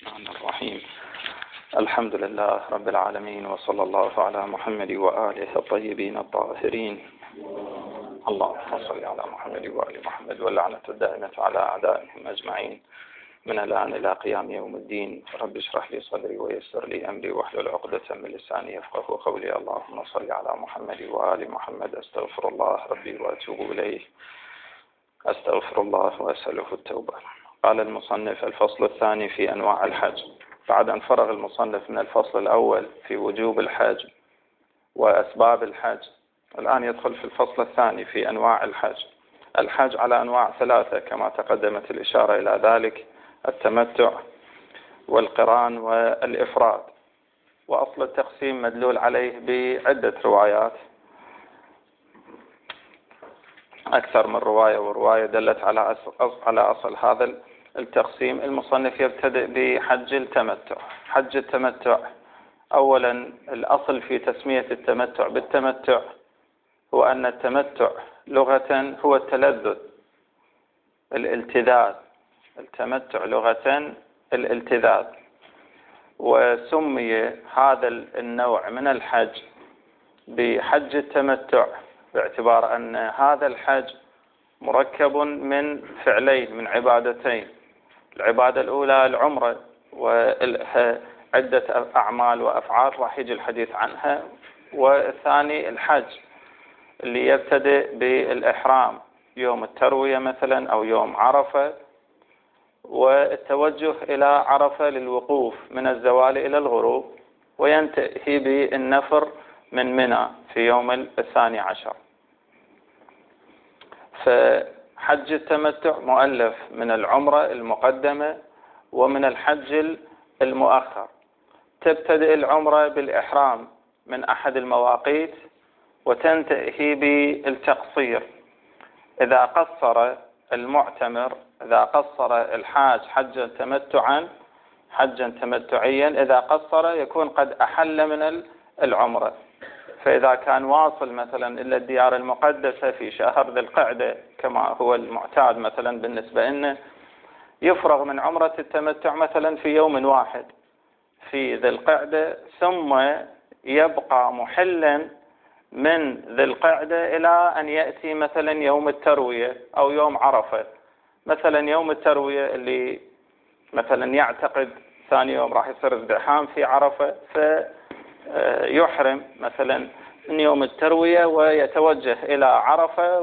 الرحمن الرحيم. الحمد لله رب العالمين، وصلى الله على محمد وآله الطيبين الطاهرين. اللهم صل على محمد وآل محمد، واللعنة الدائمة على أعدائهم أجمعين من الآن إلى قيام يوم الدين. رب اشرح لي صدري ويسر لي أمري واحلل عقدة من لساني يفقهوا قولي. اللهم صل على محمد وآل محمد. أستغفر الله ربي وأتوب إليه. أستغفر الله وأسأله التوبة. قال المصنف: الفصل الثاني في أنواع الحج. بعد أن فرغ المصنف من الفصل الأول في وجوب الحج وأسباب الحج، الآن يدخل في الفصل الثاني في أنواع الحج. الحج على أنواع ثلاثة كما تقدمت الإشارة إلى ذلك: التمتع والقران والإفراد. وأصل التقسيم مدلول عليه بعدة روايات، أكثر من رواية، ورواية دلت على أصل هذا التقسيم. المصنف يبتدئ بحج التمتع. حج التمتع، أولا الأصل في تسمية التمتع بالتمتع هو أن التمتع لغة هو التلذذ، الالتذاذ. التمتع لغة الالتذاذ، وسمي هذا النوع من الحج بحج التمتع باعتبار أن هذا الحج مركب من فعلين، من عبادتين. العبادة الأولى العمرة، ولها عدة أعمال وأفعال راح يجي الحديث عنها. والثاني الحج اللي يبتدئ بالإحرام يوم التروية مثلا أو يوم عرفة، والتوجه إلى عرفة للوقوف من الزوال إلى الغروب، وينتهي بالنفر من منى في يوم 12. فحج التمتع مؤلف من العمرة المقدمة ومن الحج المؤخر. تبتدئ العمرة بالإحرام من أحد المواقيت، وتنتهي بالتقصير. إذا قصر المعتمر، إذا قصر الحاج حجا تمتعيا، إذا قصر يكون قد أحل من العمرة. فإذا كان واصل مثلا إلى الديار المقدسة في شهر ذي القعدة كما هو المعتاد مثلا بالنسبة لنا، يفرغ من عمرة التمتع مثلا في يوم واحد في ذي القعدة، ثم يبقى محلا من ذي القعدة إلى أن يأتي مثلا يوم التروية أو يوم عرفة. مثلا يوم التروية اللي مثلا يعتقد ثاني يوم راح يصير ازدحام في عرفة، فيحرم مثلا من يوم التروية ويتوجه إلى عرفة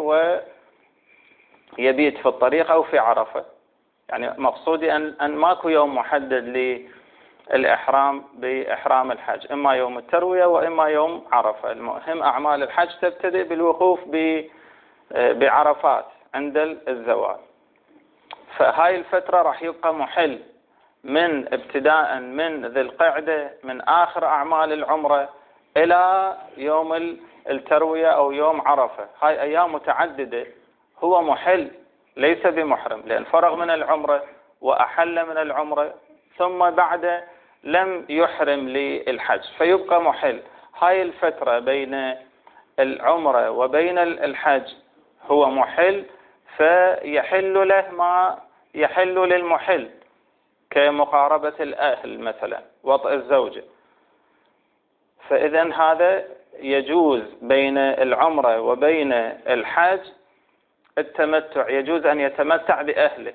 ويبيت في الطريق أو في عرفة. يعني مقصودي أن ماكو يوم محدد للإحرام بإحرام الحج، إما يوم التروية وإما يوم عرفة. المهم أعمال الحج تبتدئ بالوقوف بعرفات عند الزوال. فهاي الفترة راح يبقى محل من ابتداء من ذي القعدة، من آخر أعمال العمرة إلى يوم التروية أو يوم عرفة. هاي أيام متعددة هو محل، ليس بمحرم، لأن فرغ من العمرة وأحل من العمرة، ثم بعد لم يحرم للحج فيبقى محل. هاي الفترة بين العمرة وبين الحج هو محل، فيحل له ما يحل للمحل كمقاربة الأهل مثلا، وطئ الزوجة. فإذا هذا يجوز بين العمرة وبين الحج التمتع، يجوز أن يتمتع بأهله.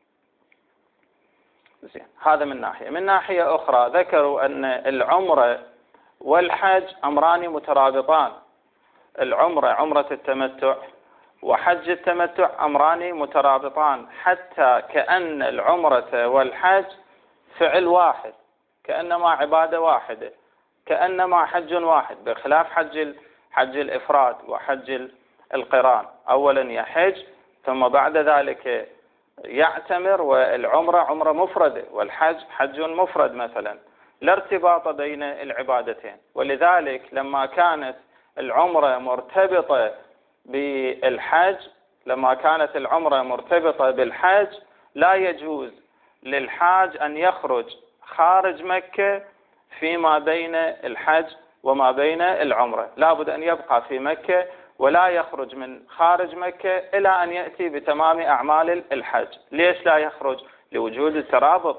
زين، هذا من ناحية. من ناحية أخرى ذكروا أن العمرة والحج أمران مترابطان. العمرة، عمرة التمتع، وحج التمتع أمران مترابطان، حتى كأن العمرة والحج فعل واحد، كأنما عبادة واحدة، كأنما حج واحد، بخلاف حج الإفراد وحج القران. أولا يحج ثم بعد ذلك يعتمر، والعمرة عمرة مفردة والحج حج مفرد مثلا، لا ارتباط بين العبادتين. ولذلك لما كانت العمرة مرتبطة بالحج، لما كانت العمرة مرتبطة بالحج، لا يجوز للحاج أن يخرج خارج مكة فيما بين الحج وما بين العمرة. لا بد أن يبقى في مكة ولا يخرج من خارج مكة إلى أن يأتي بتمام أعمال الحج. ليش لا يخرج؟ لوجود الترابط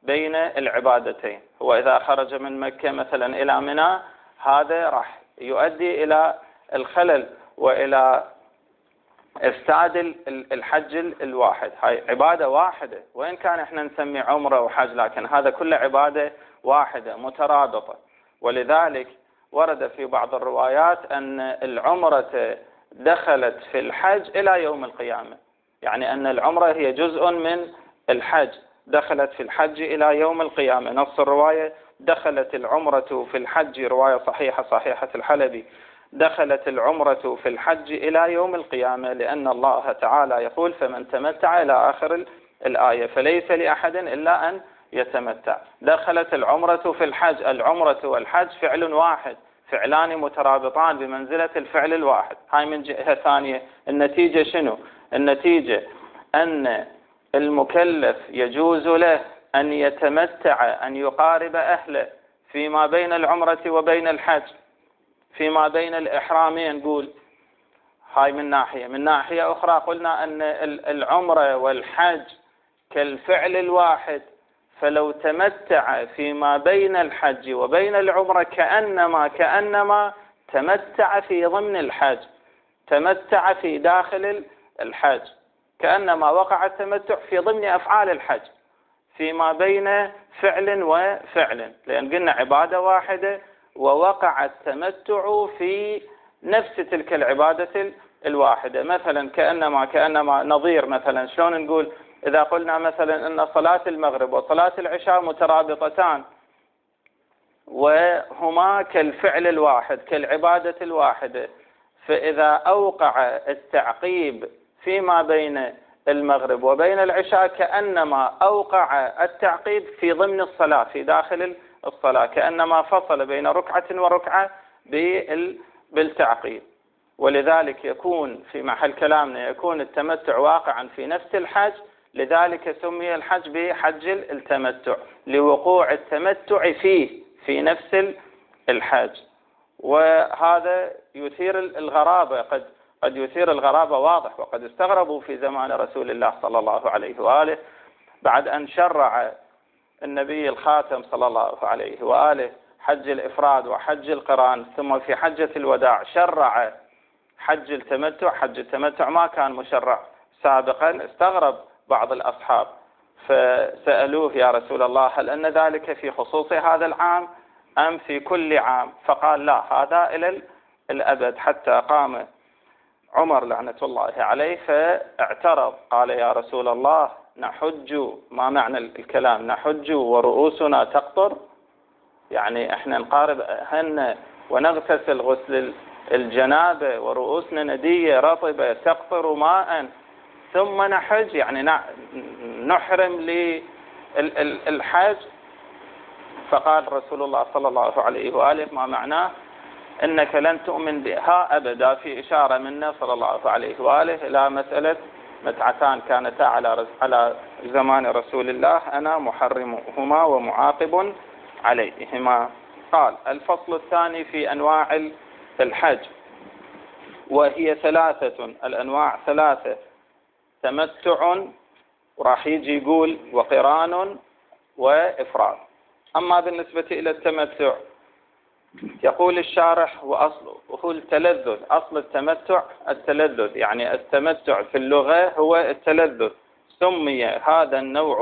بين العبادتين. هو إذا خرج من مكة مثلا إلى منى هذا راح يؤدي إلى الخلل وإلى إفساد الحج الواحد. هاي عبادة واحدة، وإن كان إحنا نسمي عمرة وحج لكن هذا كله عبادة واحدة مترابطة. ولذلك ورد في بعض الروايات أن العمرة دخلت في الحج إلى يوم القيامة، يعني أن العمرة هي جزء من الحج دخلت في الحج إلى يوم القيامة. نص الرواية دخلت العمرة في الحج، رواية صحيحة الحلبي، دخلت العمرة في الحج إلى يوم القيامة، لأن الله تعالى يقول فمن تمتع إلى آخر الآية فليس لأحد إلا أن يتمتع. دخلت العمرة في الحج. العمرة والحج فعل واحد، فعلان مترابطان بمنزلة الفعل الواحد. هاي من جهة ثانية. النتيجة شنو؟ النتيجة أن المكلف يجوز له أن يتمتع، أن يقارب أهله فيما بين العمرة وبين الحج، فيما بين الإحرامين نقول. هاي من ناحية. من ناحية أخرى قلنا أن العمرة والحج كالفعل الواحد، فلو تمتع فيما بين الحج وبين العمرة كأنما تمتع في ضمن الحج، تمتع في داخل الحج، كأنما وقع التمتع في ضمن أفعال الحج فيما بين فعل وفعل، لأن قلنا عبادة واحدة ووقع التمتع في نفس تلك العبادة الواحدة. مثلا كأنما نظير. مثلا شلون نقول إذا قلنا مثلا أن صلاة المغرب وصلاة العشاء مترابطتان وهما كالفعل الواحد كالعبادة الواحدة، فإذا أوقع التعقيب فيما بين المغرب وبين العشاء كأنما أوقع التعقيب في ضمن الصلاة، في داخل الصلاة، كأنما فصل بين ركعة وركعة بالتعقيب. ولذلك يكون في محل كلامنا يكون التمتع واقعا في نفس الحج، لذلك سمي الحج بحج التمتع لوقوع التمتع فيه في نفس الحج. وهذا يثير الغرابة، قد يثير الغرابة واضح. وقد استغربوا في زمان رسول الله صلى الله عليه وآله بعد أن شرع النبي الخاتم صلى الله عليه وآله حج الإفراد وحج القران، ثم في حجة الوداع شرع حج التمتع. حج التمتع ما كان مشرع سابقا. استغرب بعض الأصحاب فسألوه يا رسول الله هل أن ذلك في خصوص هذا العام أم في كل عام؟ فقال لا، هذا إلى الأبد. حتى قام عمر لعنة الله عليه فاعترض، قال يا رسول الله نحج، ما معنى الكلام نحج ورؤوسنا تقطر؟ يعني احنا نقارب هن ونغتسل غسل الجنابة ورؤوسنا ندية رطبة تقطر ماء ثم نحج، يعني نحرم للحج؟ فقال رسول الله صلى الله عليه وآله ما معناه إنك لن تؤمن بها أبدا، في إشارة منا صلى الله عليه وآله إلى مسألة متعتان كانتا على زمان رسول الله أنا محرمهما ومعاقب عليهما. قال الفصل الثاني في أنواع الحج، وهي ثلاثة، الأنواع ثلاثة: تمتع، وراح يجي يقول وقران وإفراد. أما بالنسبة إلى التمتع يقول الشارح وأصله هو التلذذ. أصل التمتع التلذذ، يعني التمتع في اللغة هو التلذذ. سمي هذا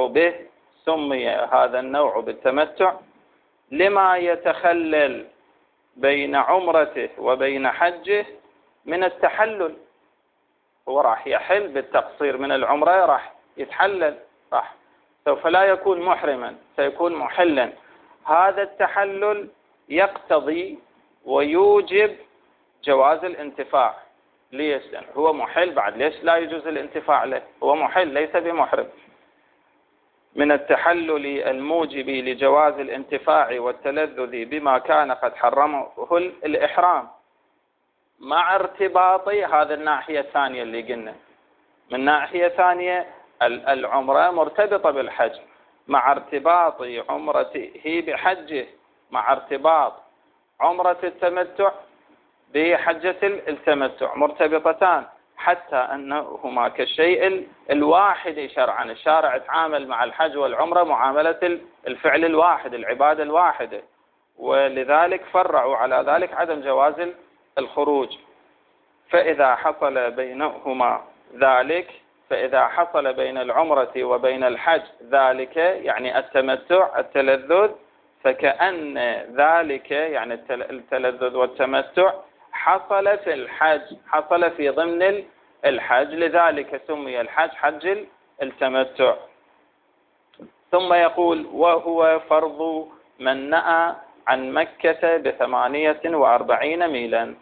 النوع بالتمتع لما يتخلل بين عمرته وبين حجه من التحلل. هو راح يحل بالتقصير من العمرة، راح يتحلل، سوف لا يكون محرما، سيكون محلا. هذا التحلل يقتضي ويوجب جواز الانتفاع. ليش؟ لأنه هو محل بعد، ليش لا يجوز الانتفاع له؟ هو محل ليس بمحرم. من التحلل الموجب لجواز الانتفاع والتلذذ بما كان قد حرمه الإحرام، مع ارتباط هذا الناحية الثانية اللي قلنا. من ناحية ثانية العمرة مرتبطة بالحج، مع ارتباط عمرته بحجه، مع ارتباط عمرة التمتع بحجة التمتع مرتبطتان. حتى أنهما كالشيء الواحد شرعا. الشارع تعامل مع الحج والعمرة معاملة الفعل الواحد، العبادة الواحدة، ولذلك فرعوا على ذلك عدم جواز الخروج. فإذا حصل بينهما ذلك، فإذا حصل بين العمرة وبين الحج ذلك يعني التمتع التلذذ، فكأن ذلك يعني التلذذ والتمتع حصل في الحج، حصل في ضمن الحج، لذلك سمي الحج حج التمتع. ثم يقول: وهو فرض من نأى عن مكة ب48 ميلا.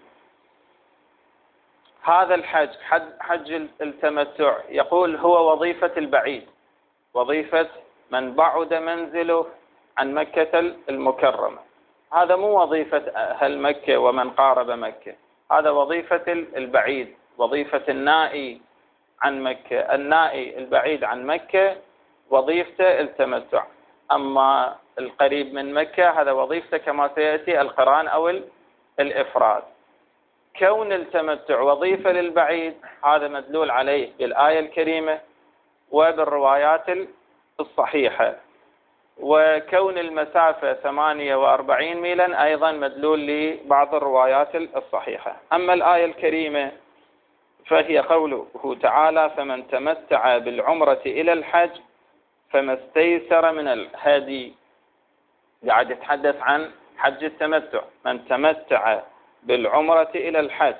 هذا الحج حج التمتع يقول هو وظيفة البعيد، وظيفة من بعد منزله عن مكة المكرمة. هذا مو وظيفة أهل مكة ومن قارب مكة، هذا وظيفة البعيد، وظيفة النائي عن مكة. النائي البعيد عن مكة وظيفته التمتع، أما القريب من مكة هذا وظيفته كما سيأتي القران أو الإفراد. كون التمتع وظيفة للبعيد هذا مدلول عليه بالآية الكريمة وبالروايات الصحيحة، وكون المسافة 48 ميلا أيضا مدلول لبعض الروايات الصحيحة. أما الآية الكريمة فهي قوله تعالى: فمن تمتع بالعمرة إلى الحج فما استيسر من الهدي. قاعد يتحدث عن حج التمتع، من تمتع بالعمرة إلى الحج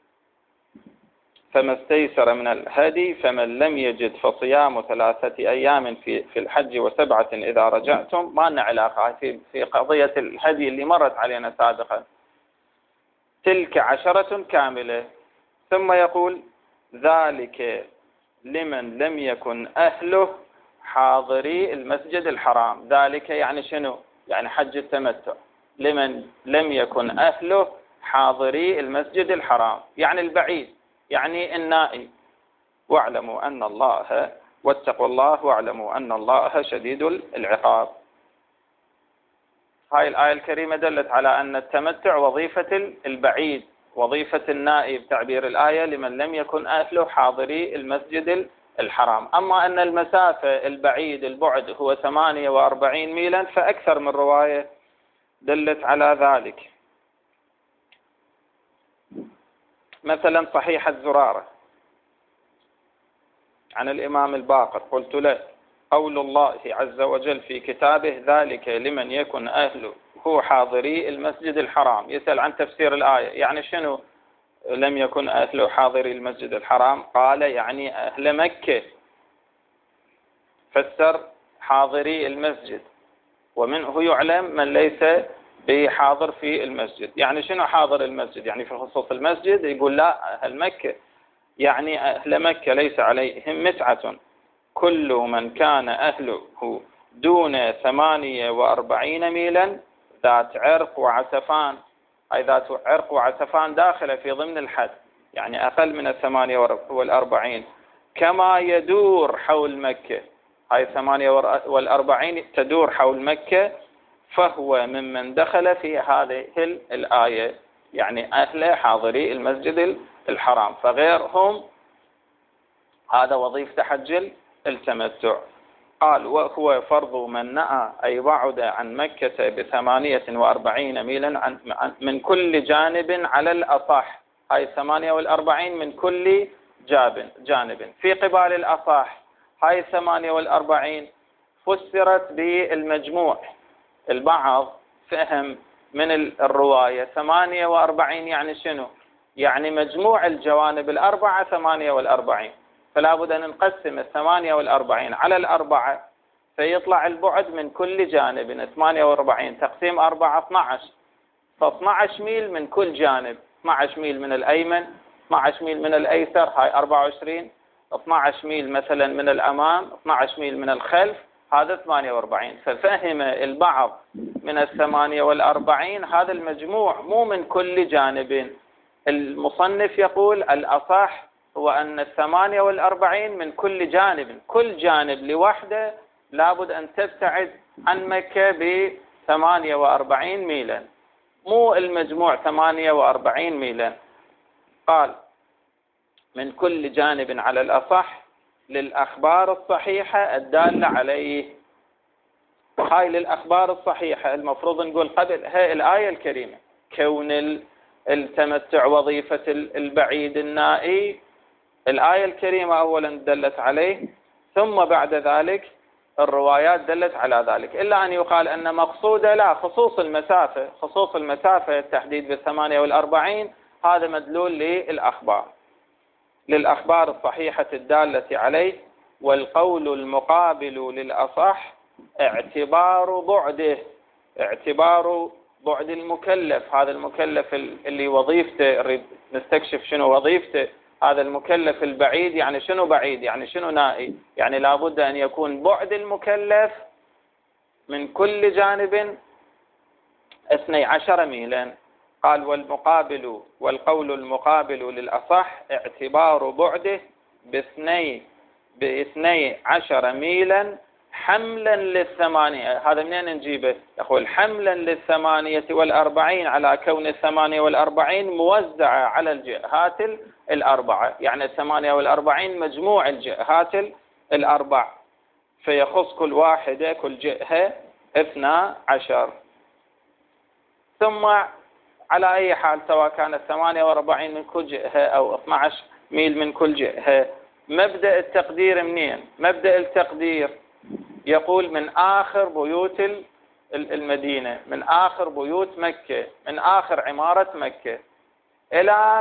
فما استيسر من الهدي فمن لم يجد فصيام 3 أيام في الحج و7 إذا رجعتم. ما لنا علاقة في قضية الهدي اللي مرت علينا سابقا، تلك 10 كاملة. ثم يقول: ذلك لمن لم يكن أهله حاضري المسجد الحرام. ذلك يعني شنو؟ يعني حج التمتع لمن لم يكن أهله حاضري المسجد الحرام، يعني البعيد، يعني النائي. واعلموا أن الله، واتقوا الله واعلموا أن الله شديد العقاب. هاي الآية الكريمة دلت على أن التمتع وظيفة البعيد، وظيفة النائي بتعبير الآية لمن لم يكن أهله حاضري المسجد الحرام. أما أن المسافة البعيد البعد هو 48 ميلا فأكثر من رواية دلت على ذلك. مثلا صحيح الزرارة عن الإمام الباقر: قلت له: قول الله عز وجل في كتابه ذلك لمن يكن أهله هو حاضري المسجد الحرام. يسأل عن تفسير الآية، يعني شنو لم يكن أهله حاضري المسجد الحرام؟ قال: يعني أهل مكة. فسر حاضري المسجد، ومنه يعلم من ليس بحاضر في المسجد. يعني شنو حاضر المسجد؟ يعني في خصوص المسجد يقول لا أهل مكة، يعني أهل مكة ليس عليهم متعة. كل من كان أهله دون 48 ميلا ذات عرق وعسفان. أي ذات عرق وعسفان داخلة في ضمن الحد، يعني أقل من 48، كما يدور حول مكة. هاي 48 تدور حول مكة، فهو ممن دخل في هذه الآية، يعني أهل حاضري المسجد الحرام. فغيرهم هذا وظيفة حج التمتع. قال: وهو فرض من نأى أي بعد عن مكة ب48 ميلا من كل جانب على الأصح. هاي 48 من كل جانب. في قبال الأصح هاي 48 فسرت بالمجموع. البعض فهم من الرواية 48 يعني شنو؟ يعني مجموع الجوانب الأربعة 48، فلا بد أن نقسم 48 على الأربعة فيطلع البعد من كل جانب 48 تقسيم 4 12، ف12 ميل من كل جانب، 12 ميل من الأيمن، 12 ميل من الأيسر، هاي 24، 12 ميل مثلا من الأمام، 12 ميل من الخلف، هذا 48. ففهم البعض من 48 هذا المجموع مو من كل جانب. المصنف يقول الأصح هو أن 48 من كل جانب، كل جانب لوحده لابد أن تبتعد عن مكة ب48 ميلا، مو المجموع 48 ميلا. قال: من كل جانب على الأصح للأخبار الصحيحة الدالة عليه. وهاي للأخبار الصحيحة المفروض نقول قبل هاي الآية الكريمة كون التمتع وظيفة البعيد النائي، الآية الكريمة أولا دلت عليه، ثم بعد ذلك الروايات دلت على ذلك. إلا أن يقال أن مقصودة لا، خصوص المسافة التحديد ب48 هذا مدلول للأخبار الصحيحة الدالة عليه. والقول المقابل للأصح اعتبار بعد المكلف. هذا المكلف اللي وظيفته نستكشف شنو وظيفته. هذا المكلف البعيد يعني شنو بعيد؟ يعني شنو نائي؟ يعني لابد أن يكون بعد المكلف من كل جانب 12 ميلا. قال والقول المقابل للأصح اعتبار بعده ب12 ميلا حملا للثمانية. هذا منين نجيبه؟ يقول حملا لل48 على كون 48 موزعة على الجهات الأربعة، يعني 48 مجموع الجهات الأربع، فيخص كل واحدة كل جهة 12. ثم على أي حال سواء كانت 48 من كل جهة أو 12 ميل من كل جهة، مبدأ التقدير منين؟ مبدأ التقدير يقول من آخر بيوت المدينة، من آخر بيوت مكة، من آخر عمارة مكة إلى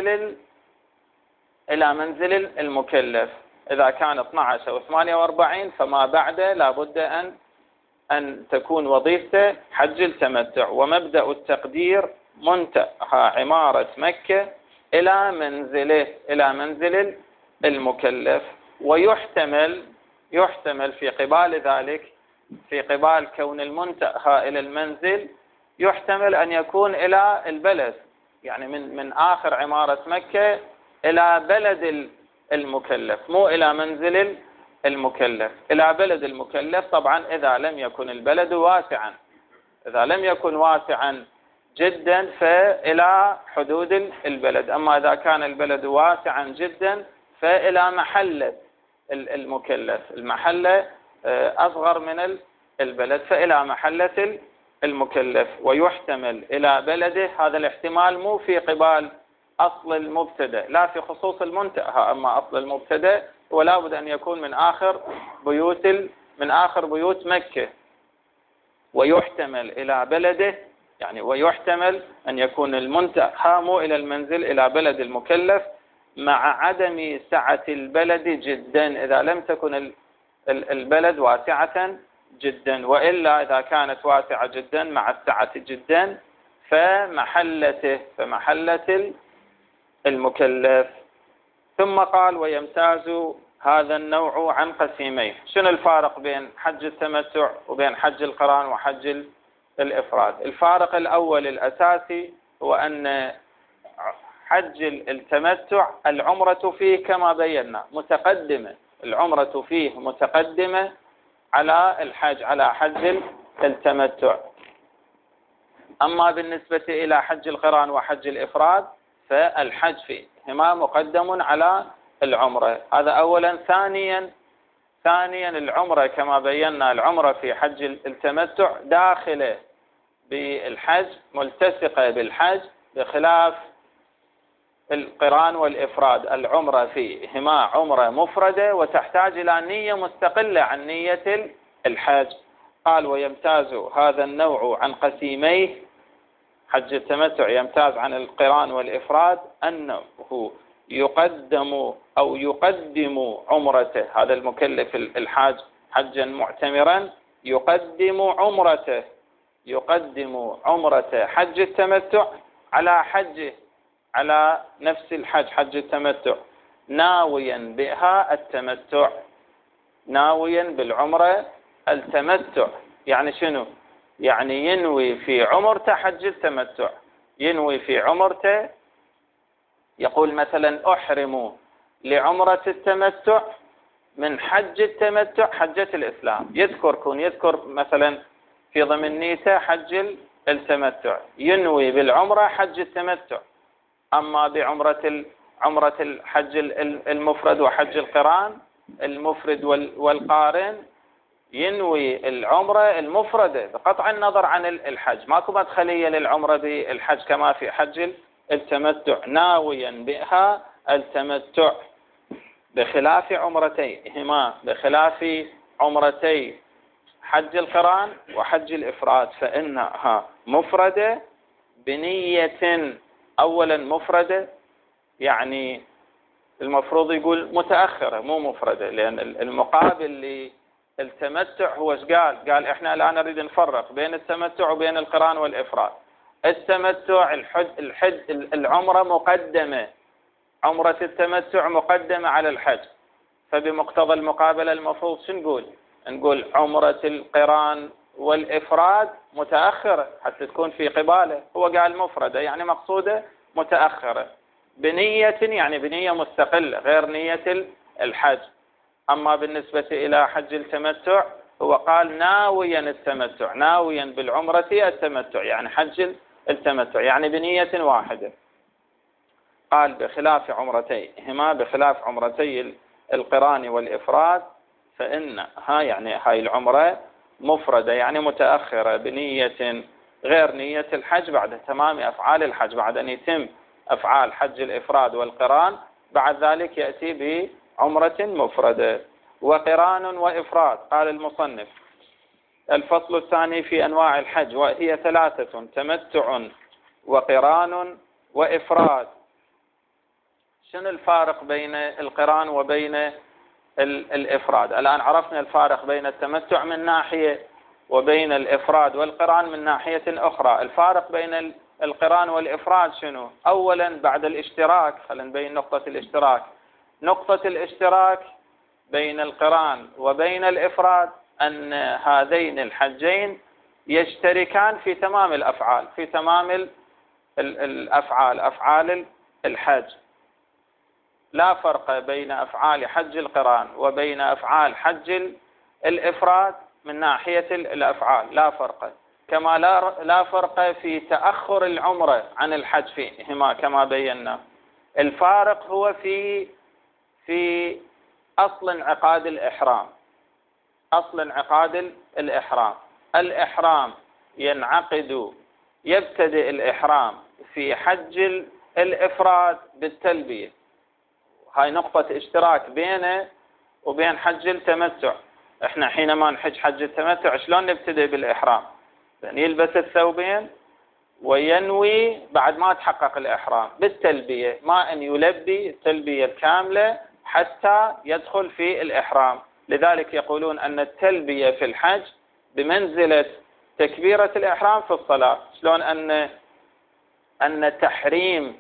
منزل المكلف. إذا كان 12 أو 48 فما بعده لابد أن تكون وظيفته حج التمتع. ومبدأ التقدير منتهى عمارة مكة إلى منزل المكلف. ويحتمل في قبال ذلك، في قبال كون المنتهى إلى المنزل، يحتمل أن يكون إلى البلد، يعني من آخر عمارة مكة إلى بلد المكلف، مو إلى منزل المكلف، إلى بلد المكلف. طبعا إذا لم يكن البلد واسعا، إذا لم يكن واسعا جدا فإلى حدود البلد. أما إذا كان البلد واسعا جدا فإلى محلة المكلف، المحلة أصغر من البلد فإلى محلة المكلف. ويحتمل إلى بلده، هذا الاحتمال مو في قبال أصل المبتدأ، لا في خصوص المنتهى. أما أصل المبتدأ ولا بد أن يكون من آخر بيوت مكة. ويحتمل إلى بلده، يعني ويحتمل أن يكون المنتهى مو إلى المنزل، إلى بلد المكلف، مع عدم سعة البلد جدا، إذا لم تكن البلد واسعة جدا. وإلا إذا كانت واسعة جدا مع السعة جدا فمحلة المكلف. ثم قال ويمتاز هذا النوع عن قسيمين. شنو الفارق بين حج التمتع وبين حج القران وحج الإفراد؟ الفارق الأول الأساسي هو أن حج التمتع العمرة فيه كما بينا متقدمة، العمرة فيه متقدمة على الحج، على حج التمتع. أما بالنسبة إلى حج القران وحج الإفراد فالحج فيهما مقدم على العمرة. هذا أولا. ثانيا العمرة كما بينا، العمرة في حج التمتع داخلة بالحج، ملتصقة بالحج، بخلاف القران والإفراد. العمرة فيهما عمرة مفردة وتحتاج إلى نية مستقلة عن نية الحج. قال ويمتاز هذا النوع عن قسيميه، حج التمتع يمتاز عن القران والإفراد أنه يقدم عمرته. هذا المكلف الحاج حجا معتمرا يقدم عمرته حج التمتع على حجه، على نفس الحج حج التمتع، ناويا بها التمتع، ناويا بالعمرة التمتع. يعني شنو؟ يعني ينوي في عمرته حج التمتع، ينوي في عمرته، يقول مثلا أحرم لعمرة التمتع من حج التمتع حجة الإسلام، يذكر مثلا في ضمن نيته حج التمتع، ينوي بالعمرة حج التمتع. أما بعمرة عمرة الحج المفرد وحج القران، المفرد والقارن ينوي العمرة المفردة بقطع النظر عن الحج، ماكو مدخلية للعمرة بالحج كما في حج التمتع، ناويا بها التمتع بخلاف عمرتيهما، بخلاف عمرتي حج القران وحج الإفراد، فإنها مفردة بنية. أولا مفردة يعني المفروض يقول متأخرة مو مفردة، لأن المقابل للتمتع هو ايش قال احنا لا نريد نفرق بين التمتع وبين القران والإفراد. التمتع الحج العمرة مقدمة، عمرة التمتع مقدمة على الحج، فبمقتضى المقابلة المفروض شو نقول عمرة القران والإفراد متأخرة حتى تكون في قباله، هو قال مفردة يعني مقصودة متأخرة بنية، يعني بنية مستقلة غير نية الحج. أما بالنسبة إلى حج التمتع هو قال ناويا التمتع، ناويا بالعمرة التمتع يعني حج التمتع يعني بنية واحدة. قال بخلاف عمرتيهما، بخلاف عمرتي القران والإفراد، فإنها يعني هاي العمرة مفردة يعني متأخرة بنية غير نية الحج بعد تمام أفعال الحج، بعد أن يتم أفعال حج الإفراد والقران بعد ذلك يأتي بعمرة مفردة. وقران وإفراد، قال المصنف الفصل الثاني في أنواع الحج وهي 3: تمتع وقران وإفراد. شنو الفارق بين القران وبين الإفراد؟ الآن عرفنا الفارق بين التمتع من ناحية وبين الإفراد والقران من ناحية أخرى. الفارق بين القران والإفراد شنو؟ أولا بعد الاشتراك، خلينا نبين نقطة الاشتراك. نقطة الاشتراك بين القران وبين الإفراد أن هذين الحجين يشتركان في تمام الأفعال، في تمام الأفعال، أفعال الحج. لا فرق بين أفعال حج القران وبين أفعال حج الإفراد من ناحية الأفعال، لا فرق. كما لا فرق في تأخر العمرة عن الحج فيهما كما بينا. الفارق هو في أصل انعقاد الإحرام. أصل انعقاد الإحرام، الإحرام يبتدئ الإحرام في حج الإفراد بالتلبية، هاي نقطة اشتراك بينه وبين حج التمتع. احنا حينما نحج حج التمتع شلون نبتدئ بالإحرام؟ يعني يلبس الثوبين وينوي بعد ما تحقق الإحرام بالتلبية، ما أن يلبي التلبية الكاملة حتى يدخل في الإحرام. لذلك يقولون أن التلبية في الحج بمنزلة تكبيرة الإحرام في الصلاة. شلون أن تحريم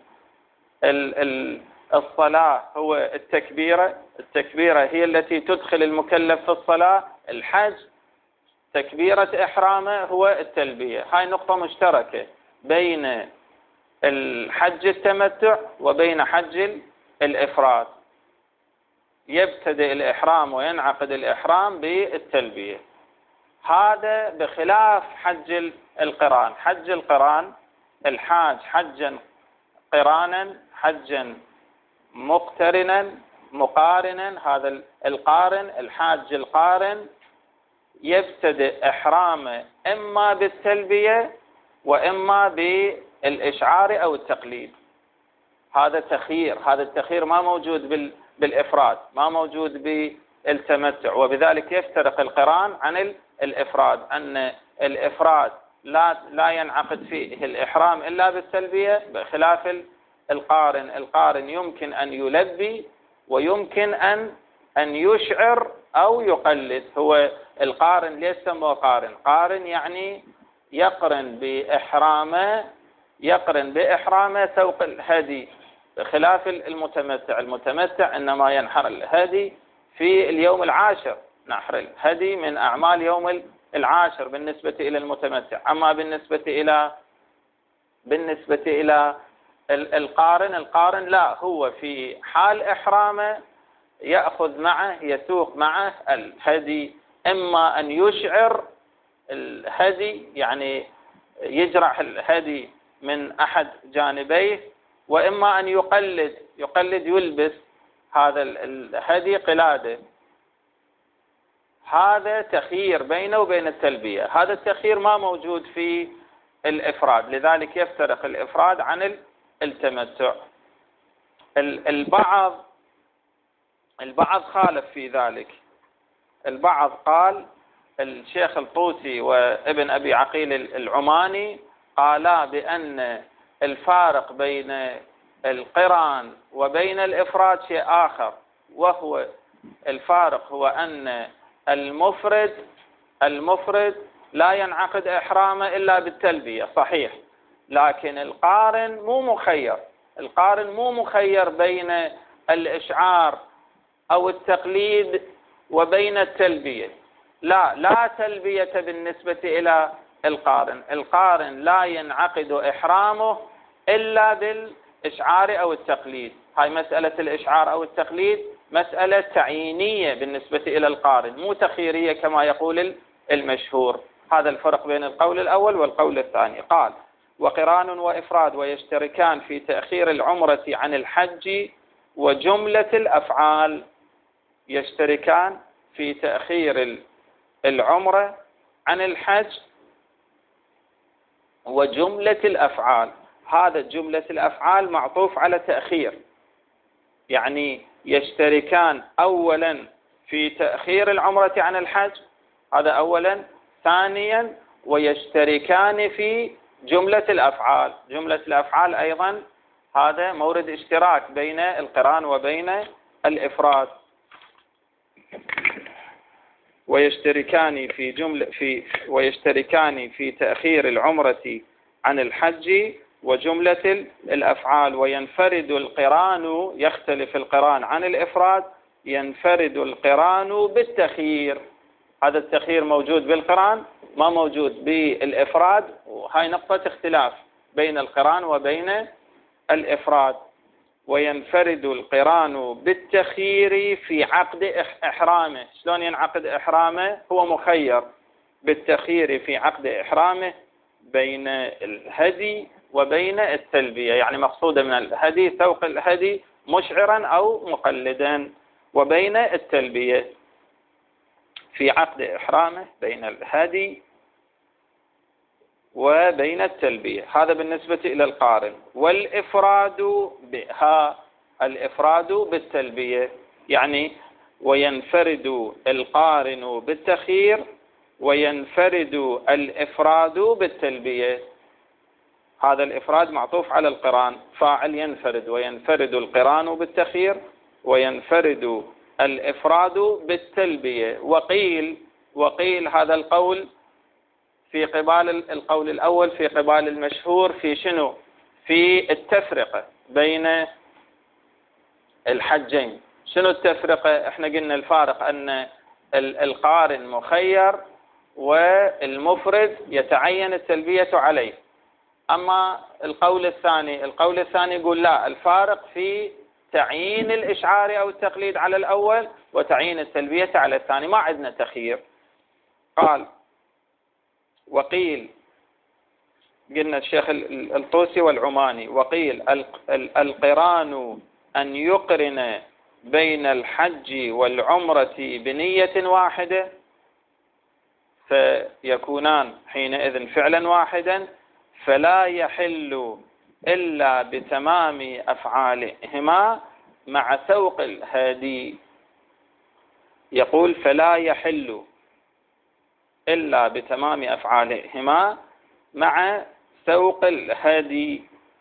الصلاة هو التكبيرة هي التي تدخل المكلف في الصلاة، الحج تكبيرة إحرامه هو التلبية. هاي نقطة مشتركة بين الحج التمتع وبين حج الإفراد، يبتدئ الإحرام وينعقد الإحرام بالتلبية. هذا بخلاف حج القران. حج القران الحاج حجا قرانا، حجا مقترنا مقارنا. هذا القارن، الحاج القارن يبتدئ إحرامه إما بالتلبية وإما بالإشعار أو التقليد. هذا تخيير، هذا التخيير ما موجود بالإفراد، ما موجود بالتمتع، وبذلك يفترق القران عن الإفراد، أن الإفراد لا ينعقد فيه الإحرام إلا بالتلبية بخلاف القارن. القارن يمكن أن يلبي ويمكن أن يشعر أو يقلد. هو القارن ليس سموه قارن، قارن يعني يقرن بإحرامه سوق الهدي بخلاف المتمتع. المتمتع إنما ينحر الهدي في اليوم العاشر، نحر الهدي من أعمال يوم العاشر بالنسبة إلى المتمتع. أما بالنسبة إلى القارن لا، هو في حال إحرامه يأخذ معه، يسوق معه الهدي، إما أن يشعر الهدي يعني يجرح الهدي من أحد جانبيه وإما أن يقلد يلبس هذا الهدي قلادة. هذا تخيير بينه وبين التلبية. هذا التخيير ما موجود في الإفراد، لذلك يفترق الإفراد عن التمتع. البعض خالف في ذلك. البعض قال، الشيخ الطوسي وابن أبي عقيل العماني قالا بأن الفارق بين القران وبين الإفراد شيء آخر، وهو الفارق هو أن المفرد لا ينعقد إحرامه إلا بالتلبية، صحيح، لكن القارن مو مخير بين الإشعار أو التقليد وبين التلبية. لا تلبية بالنسبة إلى القارن لا ينعقد إحرامه إلا بالإشعار أو التقليد. هاي مسألة الإشعار أو التقليد مسألة تعيينية بالنسبة إلى القارن، مو تخييرية كما يقول المشهور. هذا الفرق بين القول الأول والقول الثاني. قال: وقران وإفراد ويشتركان في تأخير العمرة عن الحج وجملة الأفعال. يشتركان في تأخير العمرة عن الحج وجملة الأفعال. هذا جملة الأفعال معطوف على تأخير، يعني يشتركان أولا في تأخير العمرة عن الحج، هذا أولا. ثانيا ويشتركان في جملة الأفعال. جملة الأفعال أيضا هذا مورد اشتراك بين القران وبين الإفراد. ويشتركان في تأخير العمرة عن الحج وجملة الأفعال. وينفرد القران، يختلف القران عن الإفراد، ينفرد القران بالتخيير. هذا التخيير موجود بالقران ما موجود بالإفراد، وهي نقطة اختلاف بين القران وبين الإفراد. وينفرد القران بالتخيير في عقد إحرامه. شلون ينعقد إحرامه؟ هو مخير بالتخيير في عقد إحرامه بين الهدي وبين التلبية، يعني مقصودة من الهدي سوق الهدي مشعرا أو مقلدا، وبين التلبية في عقد إحرامه بين الهدي وبين التلبية. هذا بالنسبة إلى القارن. والإفراد الإفراد بالتلبية، يعني وينفرد القارن بالتخيير وينفرد الإفراد بالتلبية. هذا الإفراد معطوف على القران، فاعل ينفرد، وينفرد القران بالتخيير وينفرد الإفراد بالتلبية. وقيل هذا القول في قبال القول الأول، في قبال المشهور في شنو؟ في التفرقة بين الحجين. شنو التفرقة؟ احنا قلنا الفارق أن القارن مخير والمفرد يتعين التلبية عليه. أما القول الثاني يقول لا، الفارق في تعيين الإشعار أو التقليد على الأول وتعيين التلبية على الثاني، ما عندنا تخيير. قال: وقيل، قلنا الشيخ الطوسي والعماني، وقيل القران أن يقرن بين الحج والعمرة بنية واحدة فيكونان حينئذ فعلا واحدا، فلا يحل إلا بتمام أفعالهما مع سوق الهدي. يقول: فلا يحل إلا بتمام أفعالهما مع سوق الهدي.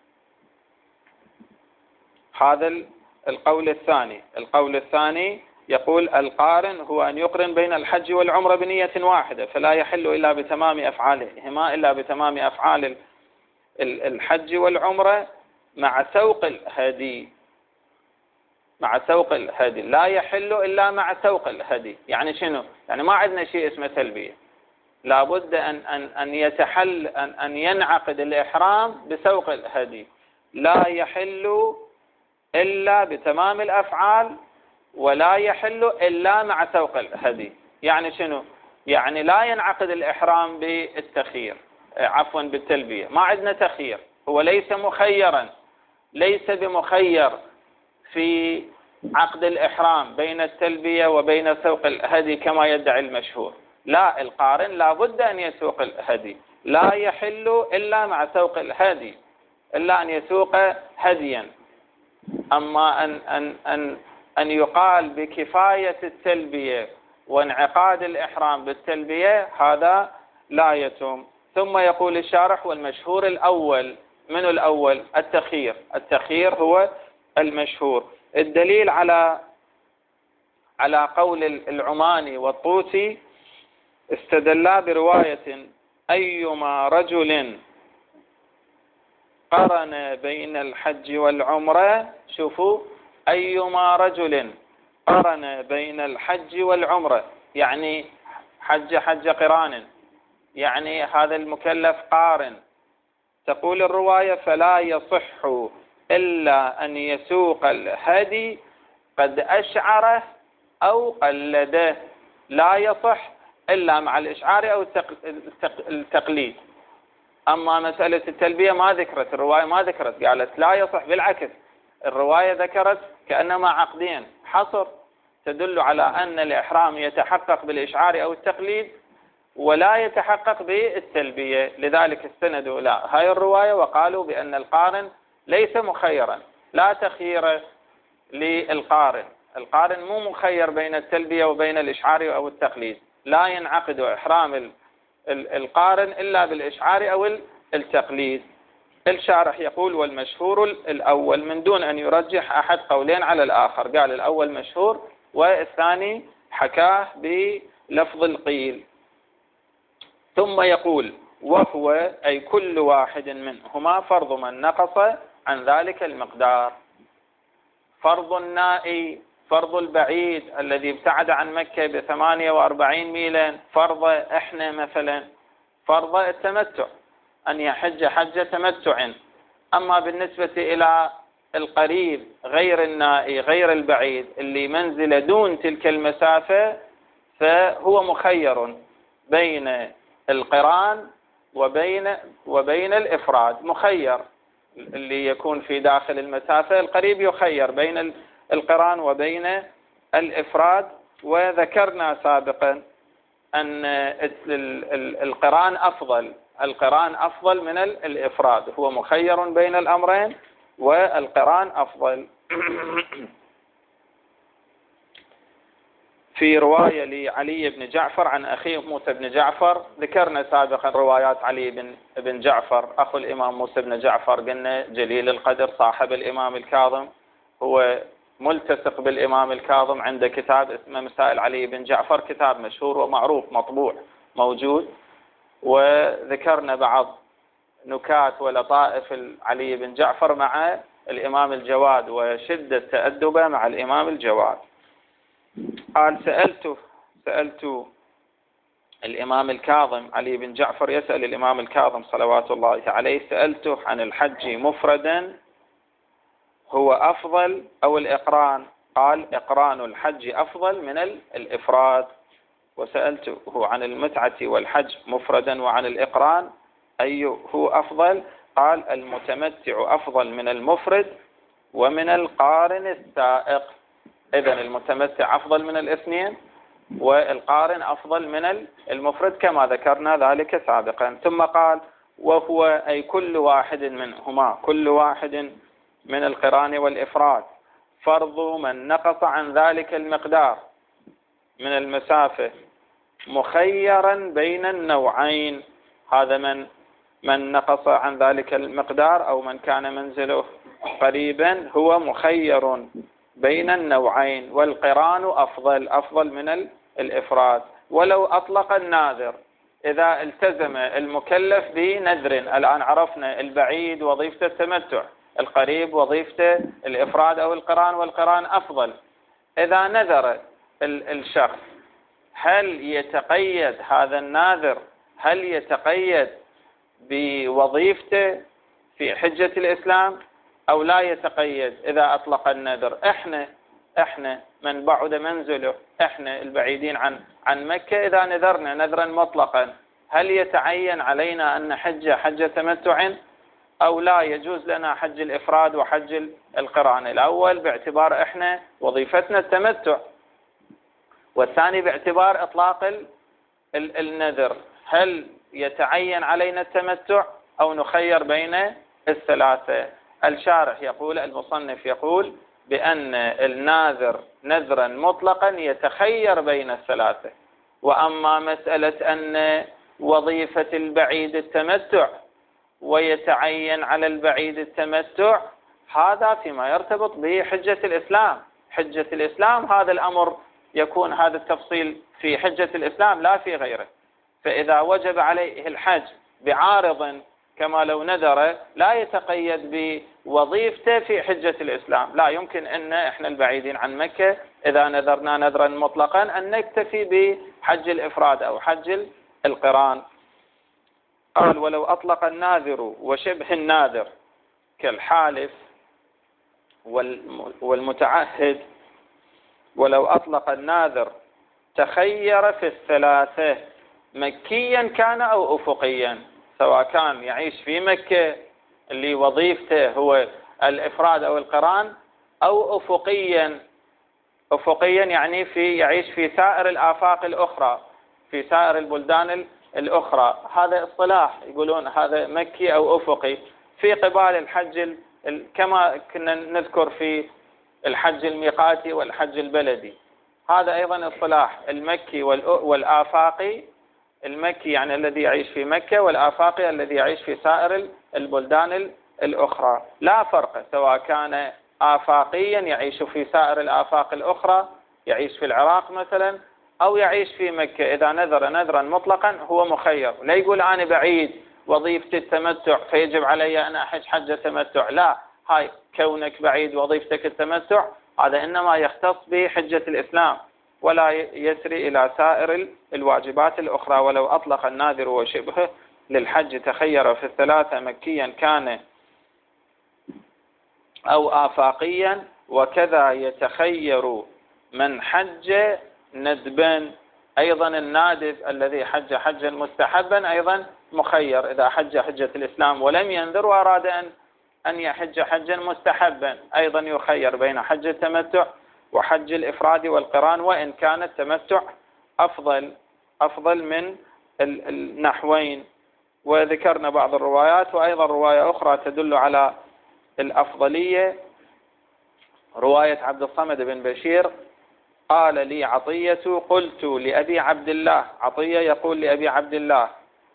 هذا القول الثاني. القول الثاني يقول: القارن هو أن يقرن بين الحج والعمرة بنية واحدة، فلا يحل إلا بتمام أفعالهما، إلا بتمام أفعال الحج والعمرة مع سوق الهدي. مع سوق الهدي لا يحل إلا مع سوق الهدي. يعني شنو؟ يعني ما عندنا شيء اسمه تلبية، لابد أن ينعقد الإحرام بسوق الهدي. لا يحل إلا بتمام الأفعال ولا يحل إلا مع سوق الهدي. يعني شنو؟ يعني لا ينعقد الإحرام بالتخيير، بالتلبية، ما عندنا تخيير، هو ليس مخيرا ليس بمخير في عقد الإحرام بين التلبية وبين سوق الهدي كما يدعي المشهور. لا، القارن لا بد أن يسوق الهدي، لا يحل إلا مع سوق الهدي، إلا أن يسوق هديا. أما أن يقال بكفاية التلبية وانعقاد الإحرام بالتلبية هذا لا يتم. ثم يقول الشارح: والمشهور الأول. من الأول؟ التخيير هو المشهور. الدليل على قول العماني والطوسي استدلا برواية: أيما رجل قرن بين الحج والعمرة. شوفوا، أيما رجل قرن بين الحج والعمرة، يعني حج قران، يعني هذا المكلف قارن. تقول الرواية: فلا يصح إلا أن يسوق الهدي قد أشعره أو قلده. لا يصح إلا مع الإشعار أو التقليد. أما مسألة التلبية ما ذكرت الرواية، ما ذكرت، قالت لا يصح، بالعكس الرواية ذكرت كأنما عقدين، حصر، تدل على أن الإحرام يتحقق بالإشعار أو التقليد ولا يتحقق بالتلبية. لذلك استندوا إلى هاي الرواية وقالوا بأن القارن ليس مخيرا، لا تخيير للقارن. القارن مو مخير بين التلبية وبين الإشعار أو التقليد، لا ينعقد إحرام القارن إلا بالإشعار أو التقليد. الشارح يقول: والمشهور الأول، من دون أن يرجح أحد قولين على الآخر، قال الأول مشهور والثاني حكاه بلفظ القيل. ثم يقول: وهو أي كل واحد منهما فرض من نقص عن ذلك المقدار. فرض النائي، فرض البعيد الذي ابتعد عن مكة ب48 ميلا، فرض احنا مثلا فرض التمتع، أن يحج حج تمتع. أما بالنسبة إلى القريب غير النائي غير البعيد اللي منزله دون تلك المسافة، فهو مخير بين القران وبين الإفراد. مخير اللي يكون في داخل المسافة، القريب يخير بين القران وبين الإفراد. وذكرنا سابقا أن القران أفضل من الإفراد، هو مخير بين الأمرين والقران أفضل. في رواية لعلي بن جعفر عن أخيه موسى بن جعفر، ذكرنا سابقا روايات علي بن جعفر أخو الإمام موسى بن جعفر، قلنا جليل القدر صاحب الإمام الكاظم، هو ملتصق بالإمام الكاظم، عنده كتاب اسمه مسائل علي بن جعفر، كتاب مشهور ومعروف مطبوع موجود. وذكرنا بعض نكات ولطائف علي بن جعفر مع الإمام الجواد وشدة تأدبه مع الإمام الجواد. قال: سألت الإمام الكاظم، علي بن جعفر يسأل الإمام الكاظم صلوات الله عليه: سألته عن الحج مفردا هو أفضل أو الإقران؟ قال: إقران الحج أفضل من الإفراد. وسألته عن المتعة والحج مفردا وعن الإقران أي هو أفضل؟ قال: المتمتع أفضل من المفرد ومن القارن السائق. إذن المتمتع أفضل من الاثنين والقارن أفضل من المفرد كما ذكرنا ذلك سابقا. ثم قال: وهو أي كل واحد منهما، كل واحد من القران والإفراد، فرض من نقص عن ذلك المقدار من المسافة مخيرا بين النوعين. هذا من نقص عن ذلك المقدار أو من كان منزله قريبا هو مخير بين النوعين، والقران أفضل من الإفراد. ولو أطلق الناذر، إذا التزم المكلف بنذر، الآن عرفنا البعيد وظيفة التمتع، القريب وظيفة الإفراد أو القران، والقران أفضل. إذا نذر الشخص، هل يتقيد هذا الناذر، هل يتقيد بوظيفته في حجة الإسلام أو لا يتقيد إذا أطلق النذر؟ إحنا من بعد منزله، إحنا البعيدين عن مكة، إذا نذرنا نذرا مطلقا، هل يتعين علينا أن نحج حجة تمتع أو لا يجوز لنا حج الإفراد وحج القران؟ الأول باعتبار إحنا وظيفتنا التمتع، والثاني باعتبار إطلاق النذر. هل يتعين علينا التمتع أو نخير بين الثلاثة؟ الشارح يقول، المصنف يقول بأن الناذر نذرا مطلقا يتخير بين الثلاثة. وأما مسألة أن وظيفة البعيد التمتع ويتعين على البعيد التمتع، هذا فيما يرتبط بحجة الإسلام. حجة الإسلام هذا الأمر يكون هذا التفصيل في حجة الإسلام لا في غيره. فإذا وجب عليه الحج بعارض كما لو نذر، لا يتقيد بوظيفته في حجة الإسلام. لا يمكن أن إحنا البعيدين عن مكة إذا نذرنا نذرا مطلقا أن نكتفي بحج الإفراد أو حج القران. قال: ولو أطلق الناذر وشبه الناذر كالحالف والمتعهد، ولو أطلق الناذر تخير في الثلاثة مكيا كان أو أفقيا، سواء كان يعيش في مكة اللي وظيفته هو الإفراد أو القران، أو أفقيا. أفقيا يعني يعيش في سائر الآفاق الأخرى، في سائر البلدان الأخرى. هذا اصطلاح يقولون هذا مكي أو أفقي في قبال الحج، كما كنا نذكر في الحج الميقاتي والحج البلدي. هذا أيضا اصطلاح المكي والآفاقي. المكي يعني الذي يعيش في مكة، والآفاقي الذي يعيش في سائر البلدان الأخرى. لا فرق، سواء كان آفاقيا يعيش في سائر الآفاق الأخرى، يعيش في العراق مثلا، أو يعيش في مكة. إذا نذر نذرا مطلقا هو مخير. لا يقول أنا بعيد وظيفتي التمتع فيجب علي أن أحج حج تمتع. لا، هاي كونك بعيد وظيفتك التمتع هذا إنما يختص بحجة الإسلام، ولا يسري إلى سائر الواجبات الأخرى. ولو أطلق الناذر وشبهه للحج تخير في الثلاثة مكيا كان أو آفاقيا، وكذا يتخير من حج ندبا. أيضا النادب الذي حج حجا مستحبا أيضا مخير، إذا حج حجة الإسلام ولم ينذر وأراد أن يحج حجا مستحبا أيضا يخير بين حج التمتع وحج الإفراد والقران، وإن كان التمتع أفضل من النحوين. وذكرنا بعض الروايات، وأيضا رواية أخرى تدل على الأفضلية، رواية عبد الصمد بن بشير: قال لي عطية قلت لأبي عبد الله. عطية يقول لأبي عبد الله: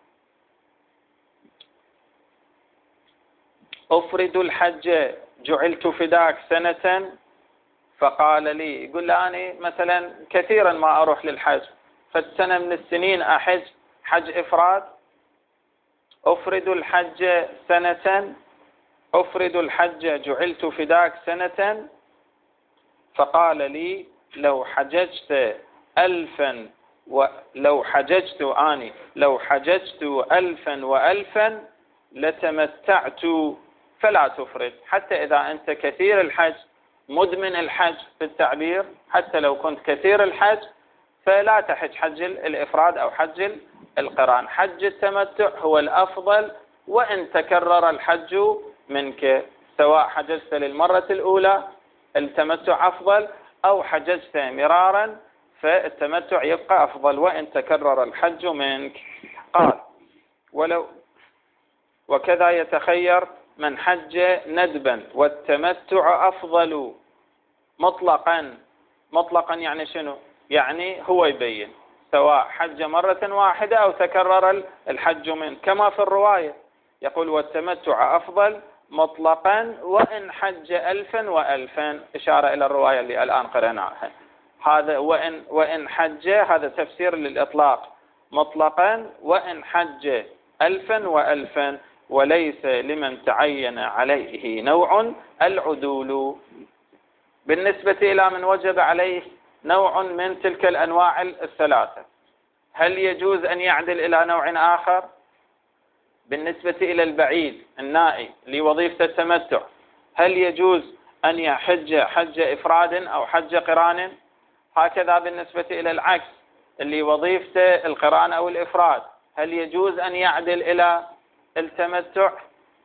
أفرد الحج جعلت فداك سنة. فقال لي، يقول لي أنا مثلا كثيرا ما أروح للحج، فالسنة من السنين أحج حج إفراد. أفرد الحج سنة، أفرد الحج جعلت فداك سنة. فقال لي: لو حججت لو حججت ألفا وألفا لتمتعت فلا تفرد. حتى إذا أنت كثير الحج مدمن الحج في التعبير، حتى لو كنت كثير الحج فلا تحج حج الإفراد أو حج القران. حج التمتع هو الأفضل، وإن تكرر الحج منك، سواء حججت للمرة الأولى التمتع أفضل، أو حججت مرارا فالتمتع يبقى أفضل وإن تكرر الحج منك. قال: وكذا يتخير من حج ندبا، والتمتع أفضل مطلقا يعني شنو؟ يعني هو يبين سواء حج مرة واحدة أو تكرر الحج منه، كما في الرواية يقول: والتمتع أفضل مطلقا وإن حج ألفا وألفا، إشارة إلى الرواية اللي الآن قرأناها. هذا وإن حج، هذا تفسير للإطلاق، مطلقا وإن حج ألفا وألفا، وليس لمن تعين عليه نوع العدول. بالنسبة إلى من وجب عليه نوع من تلك الأنواع الثلاثة، هل يجوز أن يعدل إلى نوع آخر؟ بالنسبة إلى البعيد النائي لوظيفة التمتع، هل يجوز أن يحج حج إفراد أو حج قران؟ هكذا بالنسبة إلى العكس اللي وظيفته القران أو الإفراد، هل يجوز أن يعدل إلى التمتع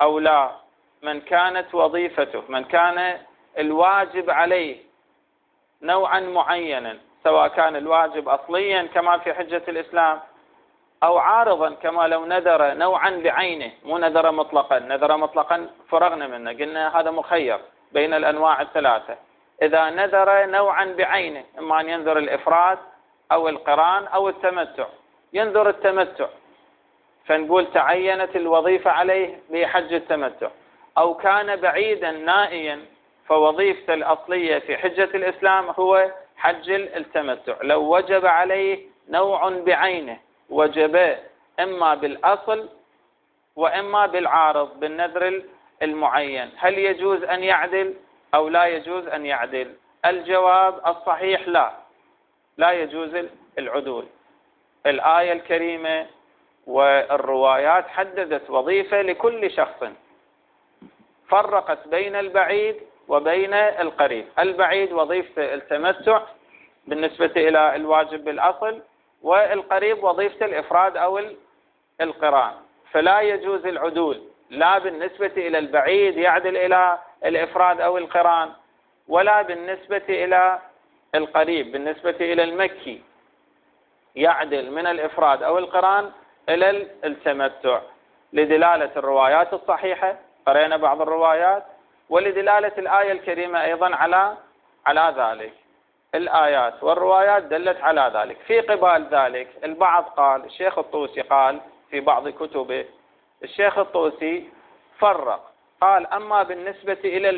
أو لا، من كانت وظيفته، من كان الواجب عليه نوعا معينا، سواء كان الواجب أصليا كما في حجة الإسلام، أو عارضا كما لو نذر نوعا بعينه، مو نذر مطلقا، نذر مطلقا فرغنا منه، قلنا هذا مخير بين الأنواع الثلاثة. إذا نذر نوعا بعينه، إما أن ينذر الإفراد أو القران أو التمتع، ينذر التمتع فنقول تعينت الوظيفة عليه بحج التمتع، أو كان بعيدا نائيا فوظيفته الأصلية في حجة الإسلام هو حج التمتع. لو وجب عليه نوع بعينه وجب إما بالأصل وإما بالعارض بالنذر المعين، هل يجوز أن يعدل أو لا يجوز أن يعدل؟ الجواب الصحيح لا يجوز العدول. الآية الكريمة والروايات حددت وظيفة لكل شخص، فرقت بين البعيد وبين القريب. البعيد وظيفة التمتع بالنسبة إلى الواجب بالأصل، والقريب وظيفة الإفراد أو القران، فلا يجوز العدول لا بالنسبة إلى البعيد يعدل إلى الإفراد أو القران، ولا بالنسبة إلى القريب بالنسبة إلى المكي يعدل من الإفراد أو القران إلى التمتع، لدلالة الروايات الصحيحة، قرأنا بعض الروايات، ولدلالة الآية الكريمة أيضا على ذلك. الآيات والروايات دلت على ذلك. في قبال ذلك البعض قال، الشيخ الطوسي قال في بعض كتبه، الشيخ الطوسي فرق، قال أما بالنسبة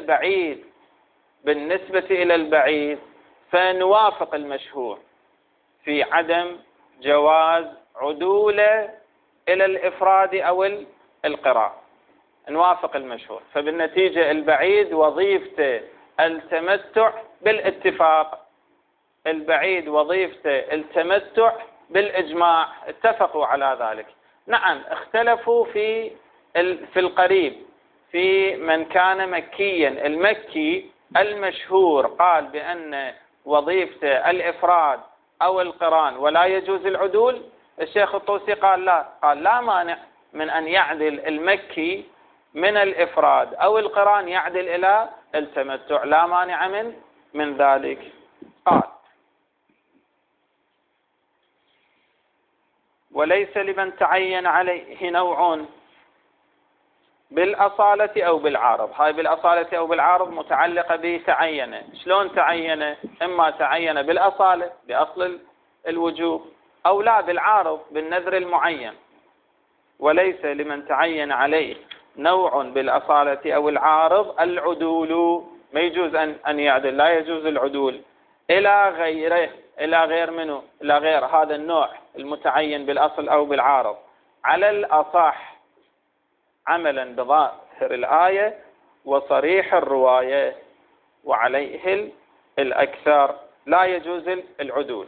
إلى البعيد فنوافق المشهور في عدم جواز عدوله إلى الإفراد أو القراء، نوافق المشهور. فبالنتيجة البعيد وظيفته التمتع بالاتفاق، البعيد وظيفته التمتع بالإجماع، اتفقوا على ذلك. نعم اختلفوا في القريب، في من كان مكيا. المكي المشهور قال بأن وظيفته الإفراد أو القران ولا يجوز العدول. الشيخ الطوسي قال لا مانع من أن يعدل المكي من الإفراد أو القران يعدل إلى التمتع، لا مانع من ذلك. قال وليس لمن تعين عليه نوع بالأصالة أو بالعارض. هاي بالأصالة أو بالعارض متعلقة بتعين. شلون تعين؟ إما تعين بالأصالة بأصل الوجوب، أو لا بالعارض بالنذر المعين. وليس لمن تعين عليه نوع بالأصالة أو العارض العدول، ما يجوز أن يعدل، لا يجوز العدول إلى غيره، إلى غير منه، إلى غير هذا النوع المتعين بالأصل أو بالعارض، على الأصح عملا بظاهر الآية وصريح الرواية، وعليه الأكثر لا يجوز العدول،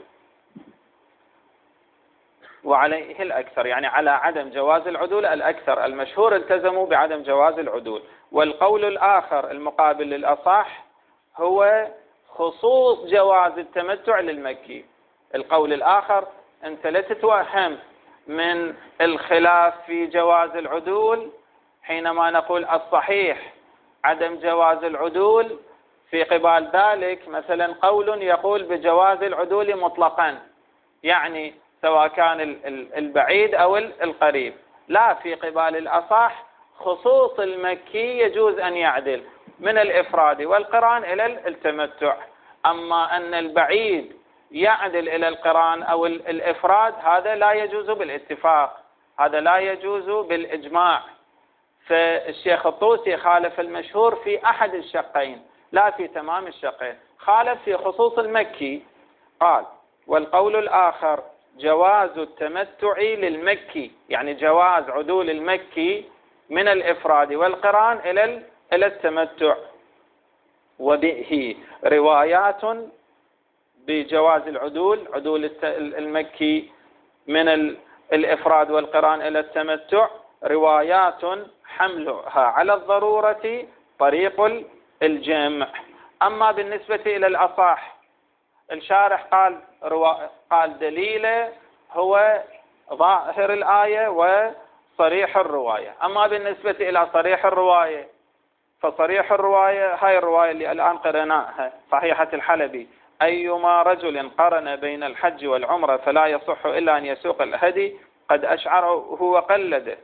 وعليه الأكثر يعني على عدم جواز العدول الأكثر. المشهور التزموا بعدم جواز العدول. والقول الآخر المقابل للأصح هو خصوص جواز التمتع للمكي. القول الآخر أنت لا تتوهم من الخلاف في جواز العدول حينما نقول الصحيح عدم جواز العدول، في قبال ذلك مثلا قول يقول بجواز العدول مطلقا، يعني سواء كان البعيد أو القريب. لا، في قبال الأصح خصوص المكي يجوز أن يعدل من الإفراد والقران إلى التمتع، أما أن البعيد يعدل إلى القران أو الإفراد هذا لا يجوز بالاتفاق، هذا لا يجوز بالإجماع. فالشيخ الطوسي خالف المشهور في أحد الشقين لا في تمام الشقين، خالف في خصوص المكي. قال والقول الآخر جواز التمتع للمكي، يعني جواز عدول المكي من الإفراد والقران إلى التمتع، وبه روايات بجواز عدول المكي من الإفراد والقران إلى التمتع، روايات حملها على الضرورة طريق الجمع. أما بالنسبة إلى الأصح الشارح قال دليله هو ظاهر الآية صريح الرواية. أما بالنسبة إلى صريح الرواية فصريح الرواية هاي الرواية اللي الآن قرأناها صحيحة الحلبي: أيما رجل قرن بين الحج والعمرة فلا يصح إلا أن يسوق الهدي قد أشعره وقلده.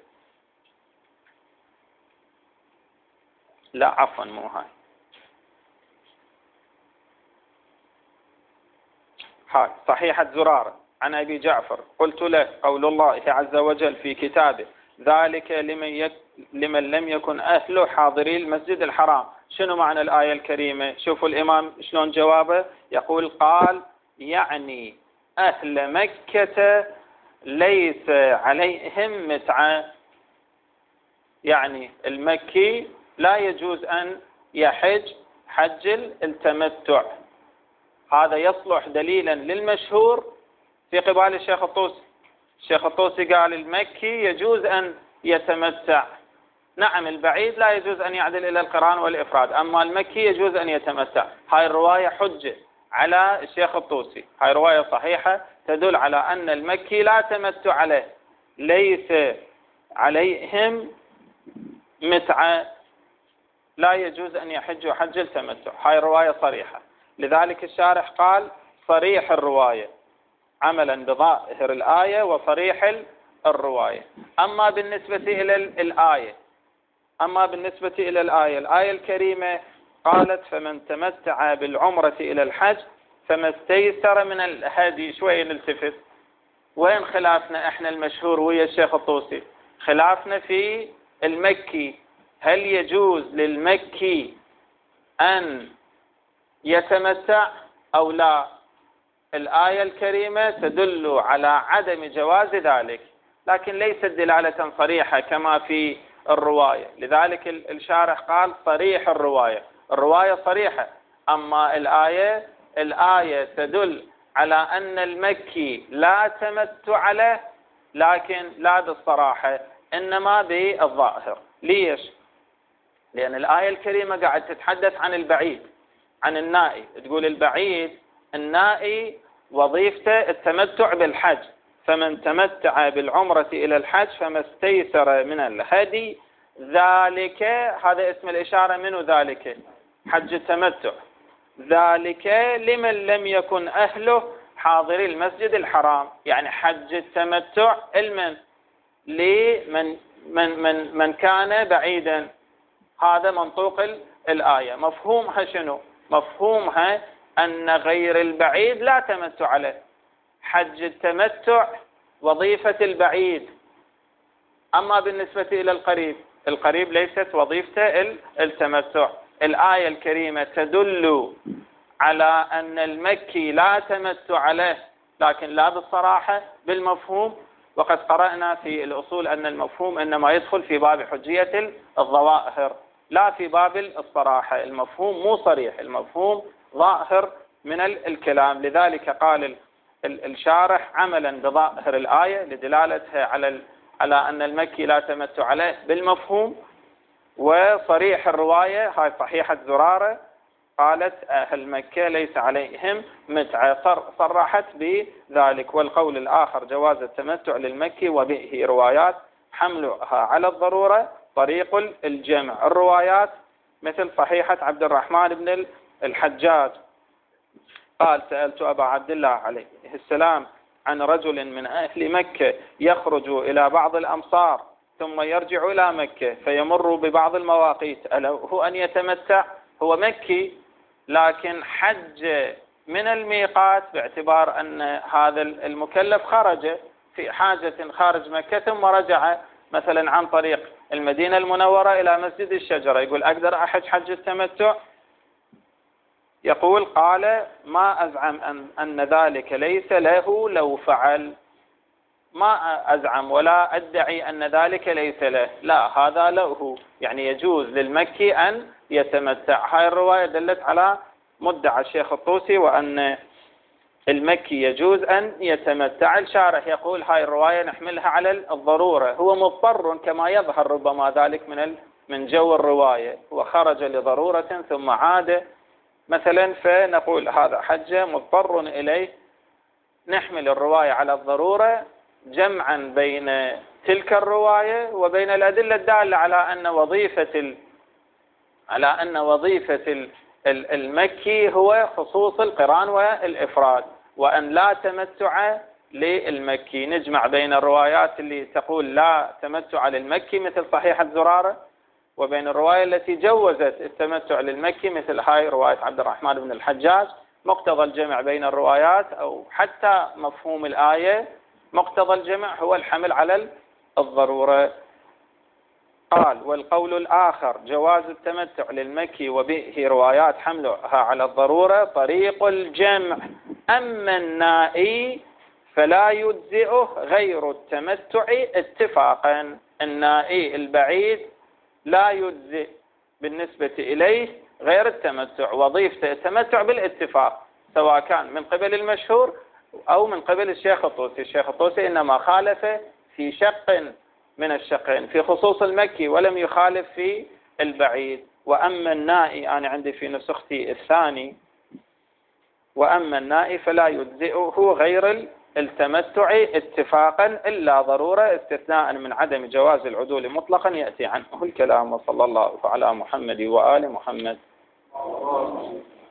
لا عفوا مو هاي صحيحة زرارة عن أبي جعفر: قلت له: قول الله عز وجل في كتابه ذلك لمن لم يكن أهله حاضري المسجد الحرام. شنو معنى الآية الكريمة؟ شوفوا الإمام شلون جوابه، يقول: قال يعني أهل مكة ليس عليهم متعة، يعني المكي لا يجوز أن يحج حج التمتع. هذا يصلح دليلا للمشهور في قبال الشيخ الطوسي. الشيخ الطوسي قال المكي يجوز أن يتمتع، نعم البعيد لا يجوز أن يعدل إلى القران والإفراد، أما المكي يجوز أن يتمتع. هاي الرواية حجة على الشيخ الطوسي، هاي رواية صحيحة تدل على أن المكي لا تمتع عليه، ليس عليهم متعة، لا يجوز أن يحجوا حج التمتع. هاي الرواية صريحة، لذلك الشارح قال صريح الرواية عملا بظاهر الآية وصريح الرواية. أما بالنسبة إلى الآية الكريمة قالت: فمن تمتع بالعمرة إلى الحج فما استيسر من الهدي. شوي نلتفت، وين خلافنا احنا المشهور ويا الشيخ الطوسي؟ خلافنا في المكي، هل يجوز للمكي أن يتمتع أو لا؟ الآية الكريمة تدل على عدم جواز ذلك، لكن ليست دلالة صريحة كما في الرواية، لذلك الشارح قال صريح الرواية صريحة. أما الآية تدل على أن المكي لا تمتع له، لكن لا بالصراحة إنما بالظاهر. ليش؟ لأن الآية الكريمة قاعد تتحدث عن البعيد، عن النائي، تقول البعيد النائي وظيفته التمتع بالحج، فمن تمتع بالعمرة إلى الحج فما استيسر من الهدي ذلك، هذا اسم الإشارة، منه ذلك؟ حج التمتع. ذلك لمن لم يكن أهله حاضري المسجد الحرام، يعني حج التمتع لمن كان بعيدا. هذا منطوق الآية. مفهومها شنو؟ مفهومها أن غير البعيد لا تمتع له، حج التمتع وظيفة البعيد. أما بالنسبة إلى القريب ليست وظيفته التمتع. الآية الكريمة تدل على أن المكي لا تمتع له، لكن لا بالصراحة، بالمفهوم. وقد قرأنا في الأصول أن المفهوم إنما يدخل في باب حجية الظواهر لا في باب الصراحة. المفهوم مو صريح، المفهوم ظاهر من الكلام. لذلك قال الشارح عملا بظاهر الآية لدلالتها على أن المكي لا تمتع عليه بالمفهوم، وصريح الرواية هاي صحيحة زرارة قالت أهل مكة ليس عليهم متعة، صرحت بذلك. والقول الآخر جواز التمتع للمكي، وبه روايات حملها على الضرورة طريق الجمع. الروايات مثل صحيحة عبد الرحمن بن الحجاج قال: سألت أبا عبد الله عليه السلام عن رجل من أهل مكة يخرج إلى بعض الأمصار ثم يرجع إلى مكة فيمر ببعض المواقيت، أله أن يتمتع؟ هو مكي لكن حج من الميقات باعتبار أن هذا المكلف خرج في حاجة خارج مكة ثم رجع مثلا عن طريق المدينة المنورة إلى مسجد الشجرة، يقول أقدر أحج حج التمتع؟ يقول: قال: ما أزعم أن ذلك ليس له لو فعل، ما أزعم ولا أدعي أن ذلك ليس له، لا هذا له، يعني يجوز للمكي أن يتمتع. هاي الرواية دلت على مدعى الشيخ الطوسي وأن المكي يجوز أن يتمتع. الشارح يقول هاي الرواية نحملها على الضرورة، هو مضطر كما يظهر ربما ذلك من جو الرواية، وخرج لضرورة ثم عاد مثلا، فنقول هذا حج مضطر إليه. نحمل الرواية على الضرورة جمعا بين تلك الرواية وبين الأدلة الدالة على أن وظيفة المكي هو خصوص القران والإفراد، وأن لا تمتع للمكي. نجمع بين الروايات اللي تقول لا تمتع للمكي مثل صحيحة زرارة، وبين الرواية التي جوزت التمتع للمكي مثل هاي رواية عبد الرحمن بن الحجاج. مقتضى الجمع بين الروايات أو حتى مفهوم الآية، مقتضى الجمع هو الحمل على الضرورة. قال: والقول الآخر جواز التمتع للمكي وبه روايات حملها على الضرورة طريق الجمع، أما النائي فلا يجزئه غير التمتع اتفاقا. النائي البعيد لا يجزئ بالنسبة إليه غير التمتع، وظيفته التمتع بالاتفاق، سواء كان من قبل المشهور أو من قبل الشيخ الطوسي. الشيخ الطوسي إنما خالف في شق من الشقين، في خصوص المكي، ولم يخالف في البعيد. وأما النائي، أنا عندي في نسختي الثاني: وأما النائي فلا يجزئه غير التمتع اتفاقا إلا ضرورة، استثناء من عدم جواز العدول مطلقا يأتي عنه الكلام. وصلى الله على محمد وآل محمد.